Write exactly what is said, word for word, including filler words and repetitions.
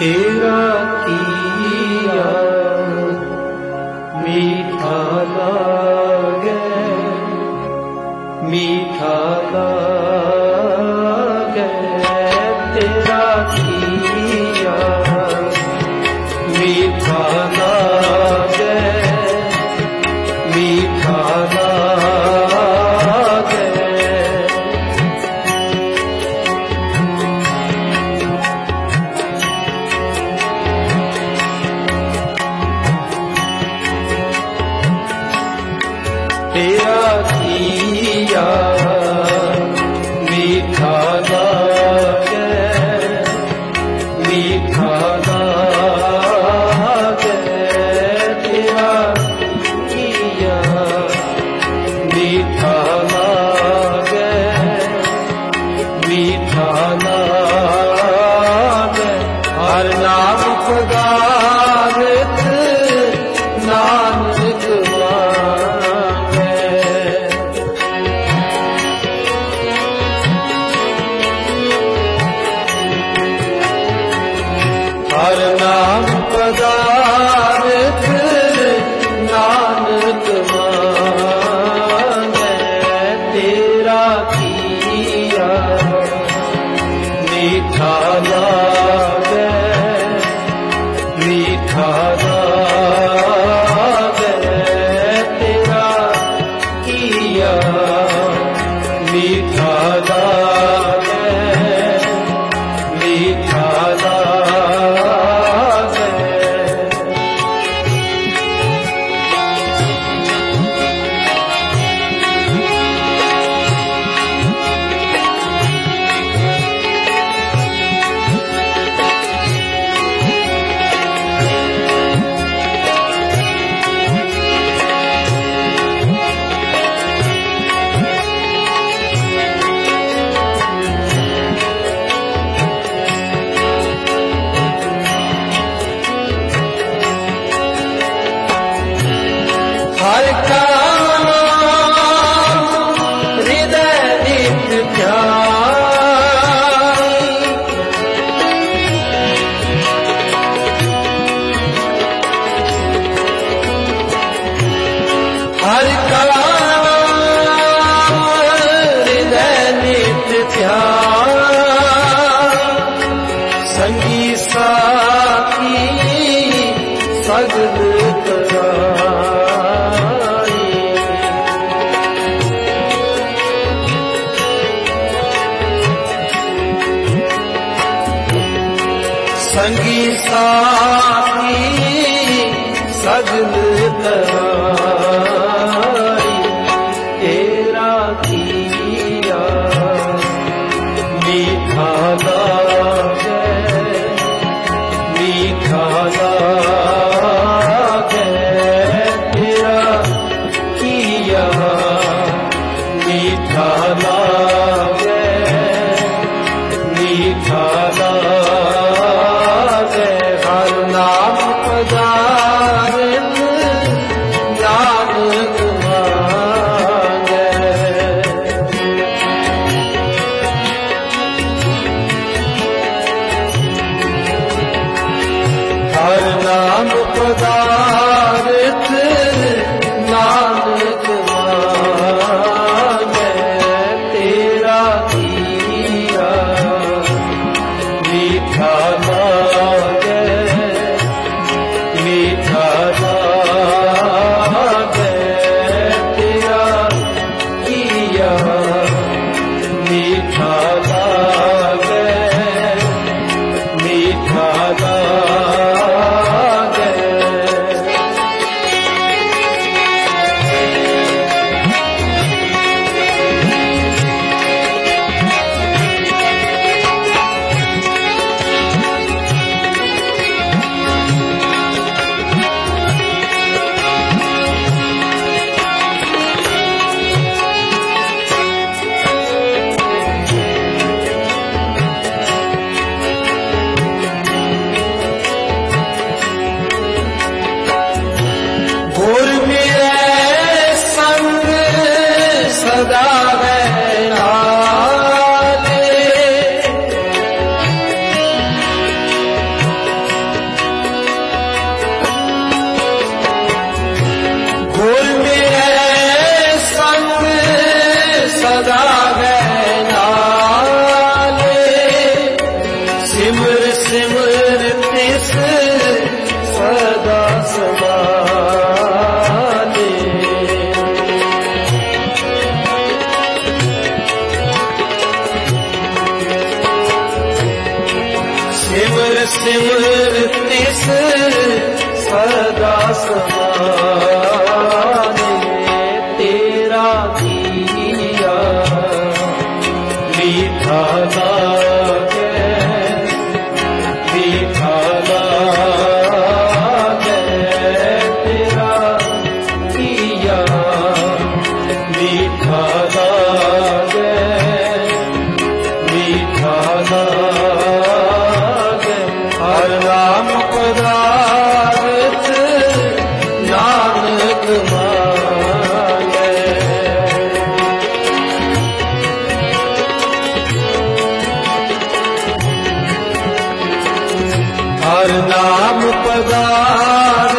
तेरा किया मीठा लागे, मीठा लागे, तेरा किया मीठा लागे, मीठा लागे। तेरा किया मीठा लागे, मीठा लागे, तेरा किया मीठा लागे, मीठा लागे। हर नाम पदारथ नानक हर नाम पदारथ नानक मांगे। तेरा किया मीठा लागे, मीठा लागे, तेरा किया मीठा लागे, मीठा लागे। हर का हृदय नित्य ध्यान, हर का हृदय नित्य ध्यान। संगी साथी सगल कराई, संगी साथी सगल कराई। तेरा किया मीठा लागे, मीठा लागे, तेरा किया मीठा लागे, मीठा लागे। हर नाम पदारथ नानक मांगे। हर नाम पदारथ नानक मांगे। तेरा किया मीठा लागे, मीठा लागे, तेरा किया मीठा लागे, मीठा लागे। सिमरतिस सदा समाने। सिमर सिमरतिस सदा समाने। तेरा दिया मीठा लागे, मीठा लागे। तेरा दिया मीठा लागे, मीठा लागे। हर नाम पदार्थ नानक मांगे। हर नाम पदार्थ